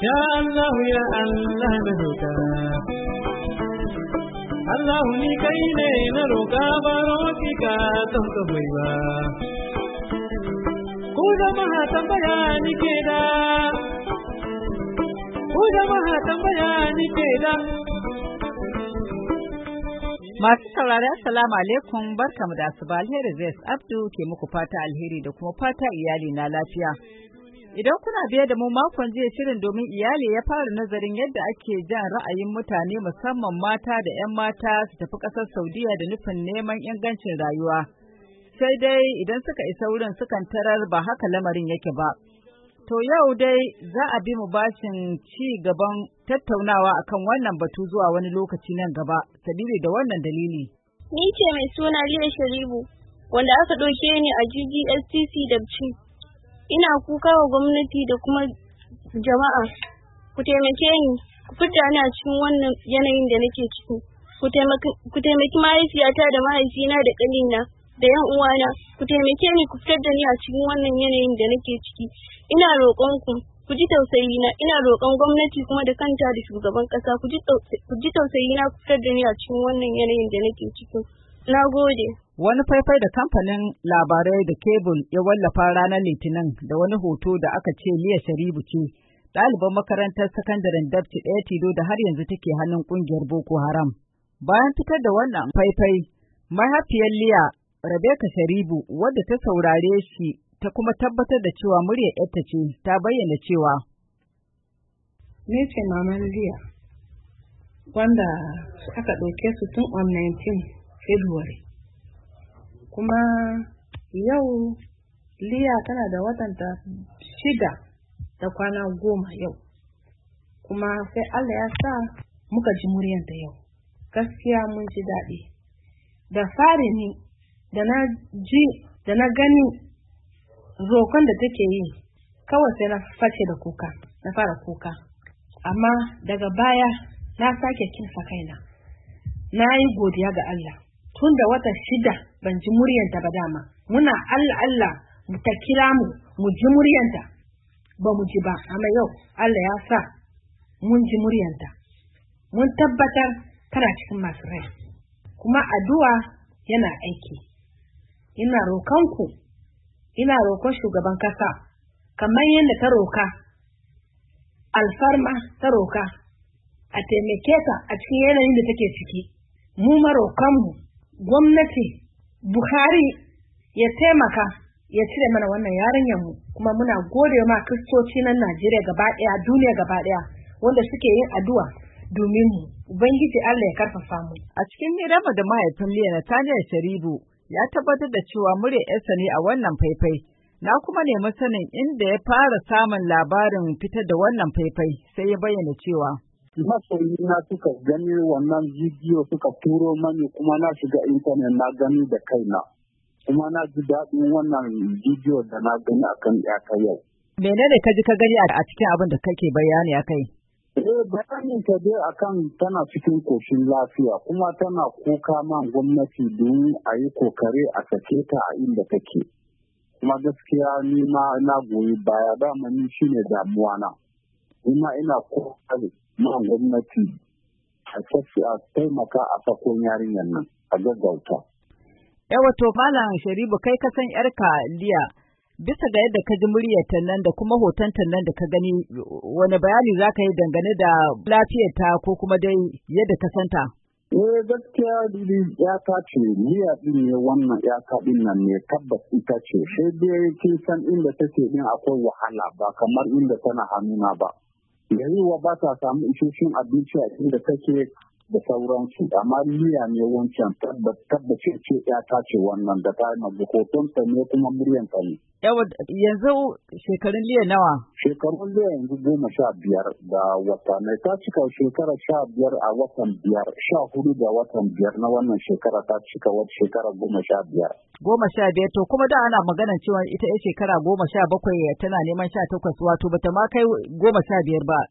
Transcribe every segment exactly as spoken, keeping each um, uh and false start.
Ya Allah ya Allah na roƙa Allah ni kai ne na roƙa baro ki ka don ka baiwa ku jama'a tambaya ni ke da ku jama'a tambaya ni ke da. Masu saurari assalamu alaikum, barkamu da asuba. Alheri Zais Abdu ke muku fata alheri da kuma fata iyali na lafiya. Idan kuna biye da mu makon jiya, shirin domin iyali ya fara nazarin yadda ake jan ra'ayin mutane musamman mata da 'yan mata su tafi ƙasar Saudiya da nufin neman ingancin rayuwa. Sai dai idan suka isa wurin sukan tarar ba haka lamarin yake ba. To yau dai za a bi mu bashin ci gaban tattaunawa akan wannan batu zuwa wani lokaci nan gaba, sabili da wannan dalili. Ni ce mai suna Liya Sharibu, wanda aka ɗauke ni a G G S T C Dabci. Ina kuka wa gwamnati da kuma jama'a. Ku taimake ni, ku fita ni a cikin wannan yanayin da nake ciki. Ku taimaki mahaifiyata da mahaifina da ƙanina da 'yan uwana. Ku taimake ni ku fitar da ni a cikin wannan yanayin da nake ciki. Ina roƙon ku, ku ji tausayi na. Ina roƙon gwamnati kuma da kanta da shugaban ƙasa ku ji tausayi na, ku fitar da ni a cikin wannan yanayin da nake ciki. Na gode. Wani faifai da kamfanin labarai da kebul ya wallafa ranar Litinin da wani hoto da aka ce Liya Sharibu ce, ɗaliban makarantar sakandaren Dabci ɗaya tilo da har yanzu take hannun ƙungiyar Boko Haram. Bayan fitar da wannan faifai, mahaifiyar Liya, Rebecca Sharibu, wadda ta saurare shi ta kuma tabbatar da cewa muryar ‘yarta ce, ta bayyana cewa. Ni ce maman Liya, wanda aka ɗauke su tun on nineteenth February. Kuma yau Liya tana da watanta shida da kwana goma yau. Kuma sai Allah ya sa muka ji muryanta yau. Gaskiya mun ji daɗi. Da fari ni, da na ji, da na gani roƙon da take yi, kawai sai na face da kuka, na fara kuka. Amma daga baya na sake kinsa kaina. Na yi godiya ga Allah. Tun da wata shida ban ji muryanta ba dama. Muna Allah Allah mu ta kira mu, mu ji muryanta. Ba mu ji ba, amma yau Allah ya sa mun ji muryanta. Mun tabbatar tana cikin masu rai. Kuma addu'a yana aiki. Ina roƙonku, ina roƙon shugaban kasa, kamar yadda ta roƙa, alfarma ta roƙa, a taimake ta a cikin yanayin da take ciki. Mu maroƙanmu, gwamnati, Buhari ya taimaka ya cire mana wannan yarinyarmu, kuma muna gode ma kristoci na Najeriya gaba ɗaya, duniya gaba ɗaya, wanda suke yin addu'a domin mu. Ubangiji Allah ya karfafa mu. A cikin hirarmu da mahaifin Liya, Nathaniel Sharibu, ya tabbatar da cewa muryar ‘yarsa ne a wannan faifai. Na kuma nemi sanin inda ya fara samun labarin fitar da wannan faifai, sai ya bayyana cewa. Masoyi na suka gani wannan bidiyo suka turo mani, kuma na shiga intanet na gani da kaina. Kuma na ji daɗin wannan bidiyo da na gani akan ƴata yau. Menene ka ji ka gani a cikin abin da kake bayani akai? Eh, bayanin ta dai akan tana cikin koshin lafiya, kuma tana kuka man gwamnati don a yi kokari a sake ta a inda take. Kuma gaskiya ni ma na goyi baya, dama ni shine damuwa na. Ina ina kokari man gwamnati a sake a taimaka a sakon yarinyar nan a gaggauta. Yawa to Malam Sharibu, kai ka san ‘yarka Liya, bisa ga yadda ka ji muryarta nan da kuma hotonta nan da ka gani, wani bayani za ka yi dangane da lafiyarta ko kuma dai yadda ka santa? Eh, gaskiya dili ya ta ce, Liya din ne wannan ya ta din nan ne, tabbas ita ce. Sai dai kin san inda take din akwai wahala, ba kamar inda tana hannuna ba. Yayiwa ba ta samu isasshen abinci a inda take da sauransu, amma Liya ne wancan tabbacin ce ya ta ce wannan da ta yi hotonta ne kuma muryanta ne. Yawa yanzu shekarun Liya nawa? Shekarun Liya yanzu goma sha biyar da wata mai ta cika shekara sha biyar a watan biyar, sha hudu da watan biyar na wannan shekara ta cika wata shekara goma sha biyar. Goma sha biyar, to kuma da ana maganar cewa ita ya shekara goma sha bakwai tana neman sha takwas, wato bata ma kai goma sha biyar ba.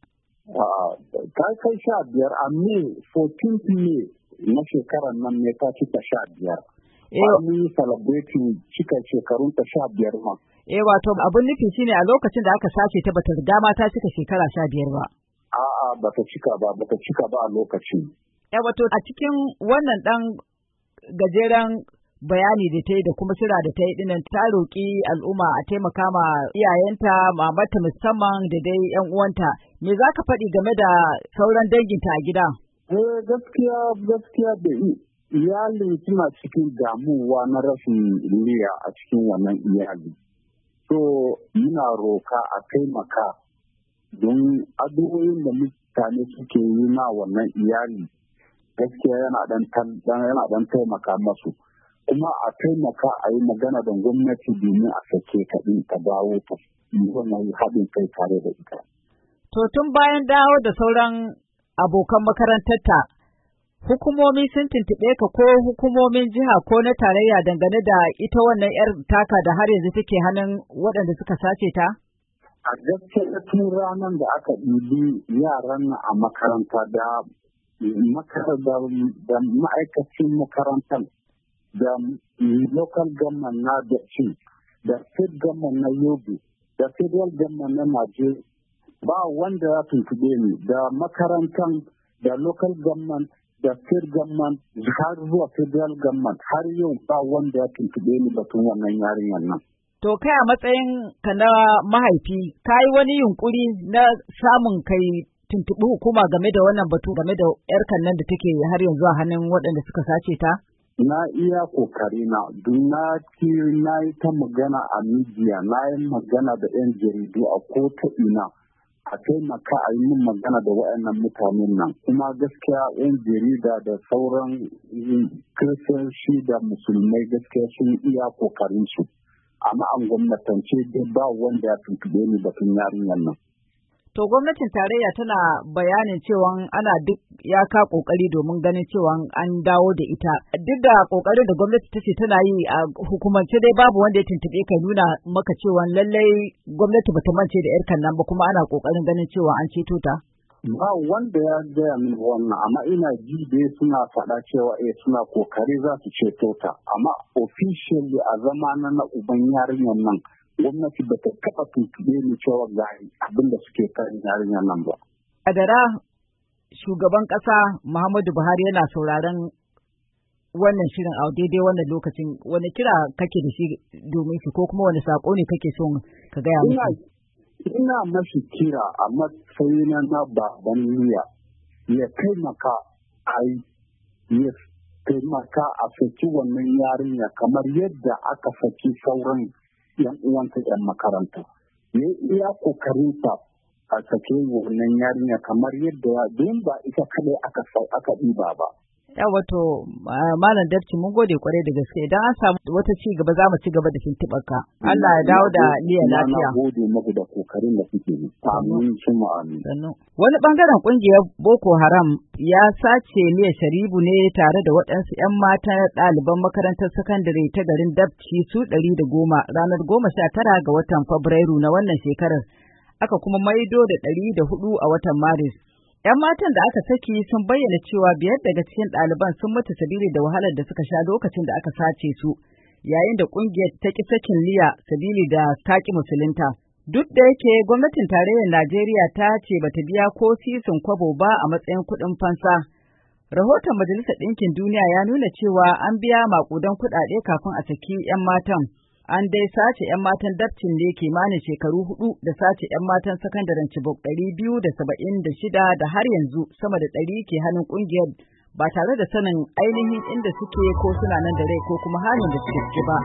Ta kai sha biyar a May, fourteenth May na shekarar nan ne ta cika sha biyar. Mun yi celebrating cika shekarun ta sha biyar ma. Eh wato abin nufi shine a lokacin da aka sace ta bata riga ma ta cika shekara sha biyar ba. A'a bata cika ba bata cika ba a lokacin. Eh wato a cikin wannan dan gajeren bayani da ta yi da kuma shira da ta yi dinnan ta roƙi al'umma a taimaka ma iyayenta, mamata musamman da dai yan uwanta. Me za ka faɗi game da sauran danginta a gida? Eh gaskiya gaskiya da iyali suna cikin damuwa na rashin liya a cikin wannan iyali. So muna roka a taimaka don addu'o'in da mutane suke yi na wannan iyali gaskiya yana dan yana dan taimaka masu. Kuma a taimaka a yi magana da gwamnati domin a sake ta ɗin ta dawo ta wannan haɗin kai tare da ita. To tun bayan dawo da sauran abokan makarantarta, hukumomi sun tuntuɓe ka ko hukumomin jiha ko na tarayya dangane da ita wannan 'yar taka da har yanzu take hannun waɗanda suka sace ta? A gaskiya tun ranar da aka ɗibi yaran a makaranta da ma'aikacin makarantar da local government na da ci da state government na Yobe da federal government na Najeriya ba wanda ya tuntube ni da makarantar da local government da state government har zuwa federal government har yau ba wanda ya tuntube ni batun wannan yarinyar nan. To kai a matsayin ka na mahaifi ka yi wani yunkuri na samun kai tuntuɓi hukuma game da wannan batu game da 'yar nan da take har yanzu a hannun waɗanda suka sace ta? Na iya kokari na na ci na yi ta magana a midiya na yi magana da 'yan jaridu a ko ta ina a taimaka a yi min magana da waɗannan mutanen nan kuma gaskiya 'yan jarida da sauran kiristoci da musulmai gaskiya sun iya kokarin su amma an gwamnatance dai ba wanda ya tuntube ni batun yarinyar nan. To gwamnatin tarayya tana bayanin cewa ana duk ya ka kokari domin ganin cewa an dawo da ita. Duk da kokarin da gwamnati ta ce tana yi a hukumance dai babu wanda ya tuntube ka nuna maka cewa lallai gwamnati bata mance da yarkan nan ba kuma ana kokarin ganin cewa an ceto ta. Ba wanda ya gaya min wannan amma ina ji dai suna faɗa cewa eh suna kokari za su ceto ta amma officially a zamana na uban yarinyar nan gwamnati ba ta taɓa tuntube ni cewa ga abin da suke kan yarinyar nan ba. Adara shugaban ƙasa Muhammadu Buhari yana sauraron wannan shirin a daidai wannan lokacin wani kira kake da shi domin shi ko kuma wani sako ne kake son ka gaya musu? Ina mashi kira a matsayina na baban niyya ya taimaka a ya taimaka a saki wannan yarinya kamar yadda aka saki sauran yan uwanta yan makaranta. Ya iya kokarinsa a sake wannan yarinya kamar yadda ya don ba ita kadai aka aka ɗiba ba. Ya wato Malam Dabci mun gode kwarai da gaske idan an samu wata ci gaba za mu ci gaba da tuntuɓar ka. Allah ya dawo da liya lafiya. Na gode muku da kokarin da kuke yi. Amin suma amin. Wani bangaren kungiyar Boko Haram ya sace Liya Sharibu ne tare da waɗansu 'yan mata ɗaliban makarantar sakandare ta garin Dabci su ɗari da goma ranar goma sha tara ga watan Fabrairu na wannan shekarar. Aka kuma maido da ɗari da hudu a watan Maris. ‘Yan matan da aka saki sun bayyana cewa biyar daga cikin ɗaliban sun mutu sabili da wahalar da suka sha lokacin da aka sace su, yayin da ƙungiyar ta ƙi sakin Liya sabili da taƙi musulunta. Duk da yake gwamnatin tarayyar Najeriya ta ce bata biya ko sisin kwabo ba a matsayin kuɗin fansa. Rahoton Majalisar Ɗinkin Duniya ya nuna cewa an biya maƙudan kuɗaɗe kafin a saki ‘yan matan. An dai sace ‘yan matan Dabcin ne kimanin shekaru hudu da sace ‘yan matan sakandaren Chibok ɗari biyu da saba'in da shida da har yanzu sama da ɗari ke hannun ƙungiyar ba tare da sanin ainihin inda suke ko suna nan da rai ko kuma halin da suke ciki ba.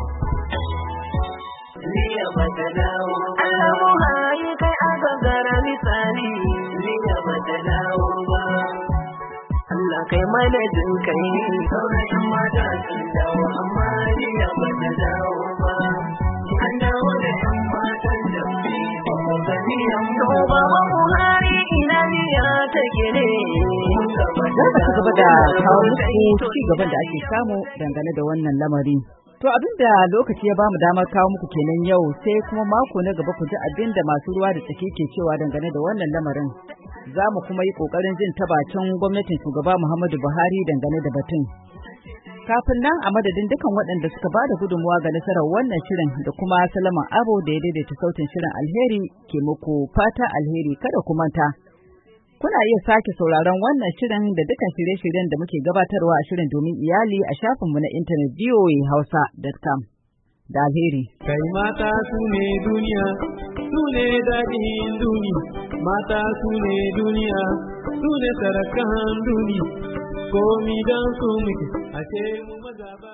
Allah kai mana jin kai sauran mata sun dawo amma Liya ba ta dawo ba an dawo da yan matan da fi ba mu gani yan ba Buhari ina Liya take ne Za ka ci gaba da kawo muku ci gaban da ake samu dangane da wannan lamari. To abin da lokaci ya bamu damar kawo muku kenan yau sai kuma mako na gaba ku ji abin da masu ruwa da tsaki ke cewa dangane da wannan lamarin. Za mu kuma yi ƙoƙarin jin ta bakin gwamnatin shugaba Muhammadu Buhari dangane da batun. Kafin nan a madadin dukan waɗanda suka ba da gudunmuwa ga nasarar wannan shirin da kuma Salaman Abo da ya daidaita sautin shirin alheri ke muku fata alheri kada ku manta. Kuna iya sake sauraron wannan shirin da dukan shirye-shiryen da muke gabatarwa a shirin domin iyali a shafinmu na intanet v o a hausa dot com. Da alheri. Kai mata su ne duniya, su ne daɗin duniya, mata su ne duniya, su ne sarakan duniya, komi don su muke, ashe mu maza ba.